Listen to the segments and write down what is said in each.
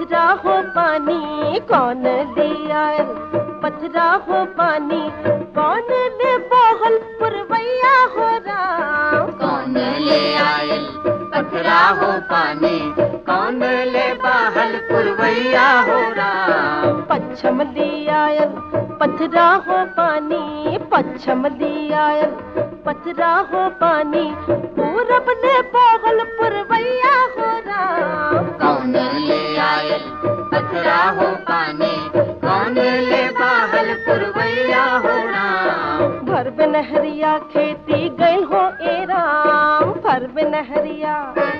पथरा हो पानी कौन ले आए, पथरा हो पानी कौन ले बहल पुरवैया हो राम। कौन ले आए पथरा हो पानी, कौन ले बहल पुरवैया हो राम। पच्छम ले आयल पथरा हो पानी, पच्छम ले आयल पथरा हो पानी पूरब ले बहल पुरवैया हो राम। कौन ले आए पथरा हो पानी, कौन ले बहल पुरवैया हो राम। भर नहरिया खेती गई हो ए राम, भर नहरिया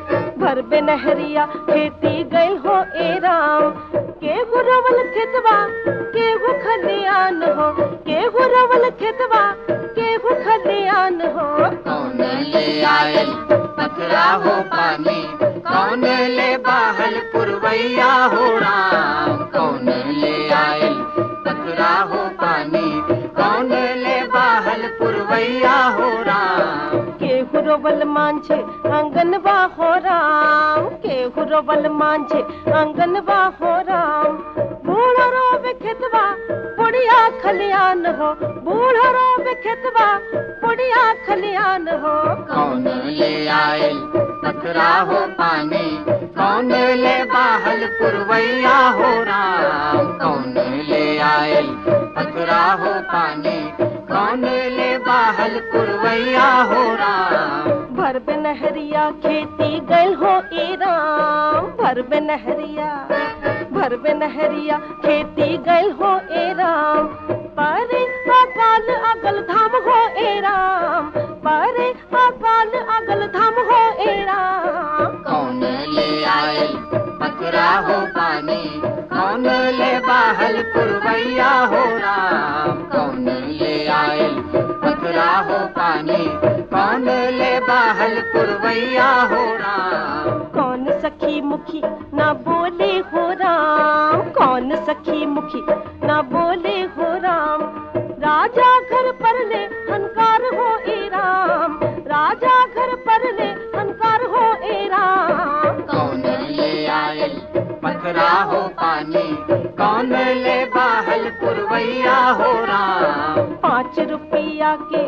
भर नहरिया खेती गई हो ए राम। केहू रवल खेतवा केहू खलियान हो, केहू रवल खेतवा केहू खलियान हो। कौन ले आए पथरा हो पानी, कौन ले बहल पुरवैया हो राम। कौन ले आए पथरा हो पानी, कौन ले बहल पुरवैया हो राम। केहू रोवल मांझे आंगनवा हो राम, केहू रोवल मांझे आंगनवा हो राम। बूढ़ा रोवे खेतवा बुढ़िया खलियान हो, बूढ़ा रोवे खेतवा बुढ़िया खलियान हो। कौन ले आए पथरा हो पानी, कौन ले बहल पुरवैया हो राम। कौन ले आए पथरा हो पानी, कौन ले बहल पुरवैया हो राम। भर नहरिया खेती गई हो ए राम, भर नहरिया भर नहरिया खेती गई हो ए राम। पारे अकाल अगल धाम हो ए राम, पारे अकाल अगल धाम हो ए राम। कौन ले आए पथरा हो पानी, कौन ले बहल पुरवैया हो राम। कौन ले आए पथरा हो पानी, कौन ले बहल पुरवैया हो राम। कौन सखी मुखी ना बोले हो राम, कौन सखी मुखी ना बोले हो राम। राजा घर पर ले हनकार हो ए राम, राजा घर पर ले हनकार हो ए राम। कौन ले आए पथरा हो पानी, कौन ले बहल पुरवैया हो राम। 5 रुपया के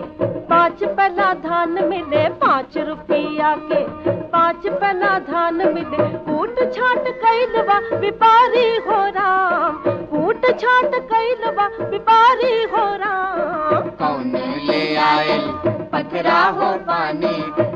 5 पला धान मिले, 5 रुपया के 5 पला धान मिले। कूट छाट कैलवा व्यापारी हो राम, कूट छाट कैलवा व्यापारी हो राम। कौन ले आए पथरा हो पानी,